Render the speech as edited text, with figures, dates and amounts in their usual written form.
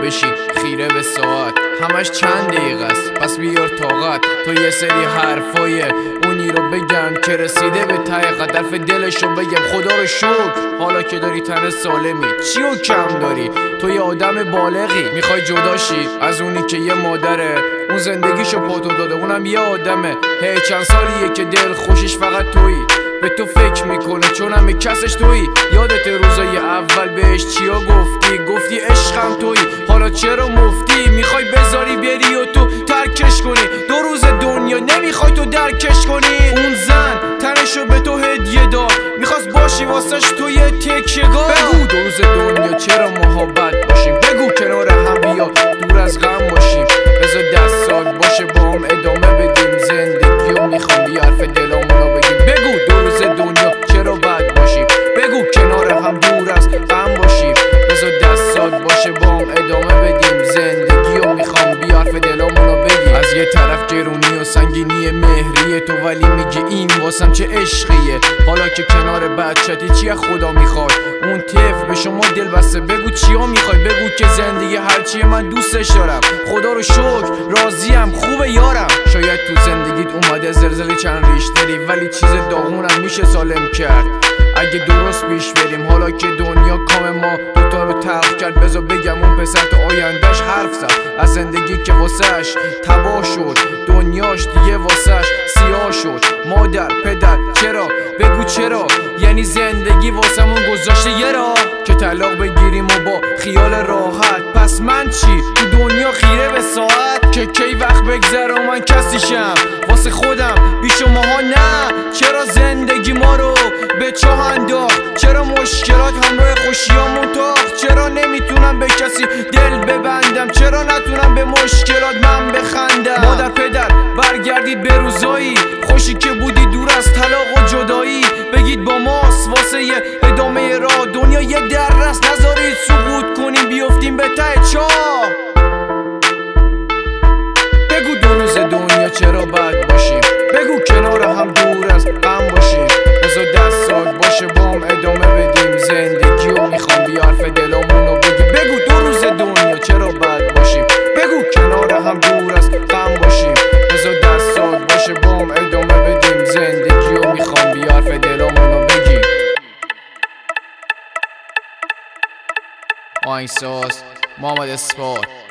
بشین خیره به ساعت، همش چند دقیقه است پس بیار طاقت. تو یه سری حرفای اونی رو بگم که رسیده به ته قدرف دلشو بگم خدا رو شکر حالا که داری تن سالمی. چی و کم داری؟ تو یه آدم بالغی میخوای جداشی از اونی که یه مادره اون زندگیشو پاتو داده، اونم یه آدمه. هی چند سالیه که دل خوشش فقط تویی، به تو فکر میکنه چون همه کسش تویی. یادت روزای اول بهش چیا گفتی عشقم تویی، حالا چرا مفتی میخوای بذاری بری و تو ترکش کنی؟ 2 روز دنیا نمیخوای تو درکش کنی؟ اون زن تنشو به تو هدیه داد، میخواست باشی واسش تو یه تکیه‌گاه. بگو 2 روز دنیا چرا محبت باشیم، بگو کنار هم بیا دور از غم باشیم. بذار دستات باشه با هم ادامه بدیم زندگی و میخوام بی حرف دلامونو بگیم. بگو 2 روز دنیا چرا بد باشیم، بگو کنار هم دور از غم باشیم. بذار دستات باشه با هم ادامه بدیم زندگی و میخوام بی حرف دلامونو بگیم. از یه طرف گرونی و سنگینی مهریه تو، ولی میگی این واسم چه عشقیه. حالا که کنار بچتی چیه خدا میخواد؟ اون طفل به شما دل بسته، بگو چیا میخوای، بگو که زندگی هرچیه من دوستش دارم. خدا رو شکر راضیم خوبه یارم. شاید تو زندگیت اومده زلزله چند ریشتری، ولی چیز داغونم میشه سالم کرد اگه درست پیش بریم. حالا که دنیا کام ما دوتا رو تلخ کرد، بذار بگم اون پسر تو آیندهش حرف زد از زندگی که واسهش تباه شد، دنیاش دیگه واسهش سیاه شد. مادر پدر چرا؟ بگو چرا؟ یعنی زندگی واسمون گذاشته یه راه که طلاق بگیریم و با خیال راحت. پس من چی؟ تو دنیا خیره به ساعت که کی وقت بگذره و من کسیشم واسه خودم بی شماها نه. چرا زندگی ما رو به چاه انداخت؟ چرا مشکلات همراه خوشیامون تاخت؟ چرا نمیتونم به کسی دل ببندم؟ چرا نتونم به مشکلات من بخندم؟ مادر پدر برگردید به روزایی خوشی که بودی دور از طلاق و جدایی. بگید با ماست واسه یه ادامه راه، دنیا یه درس نذارید سقوط کنیم بیفتیم به ته چاه. بگو 2 روز دنیا چرا بد باشیم، بگو کنار هم دور از غم باشیم. بذار دستات باشه با هم ادامه بدیم زندگی و میخوام بی حرف دلامونو بگیم. بگو 2 روز دنیا چرا بد باشیم، بگو کنار هم دور از غم باشیم. بذار دستات باشه با هم ادامه بدیم زندگی و میخوام بی حرف دلامونو بگیم. آهنگساز محمد اسپار.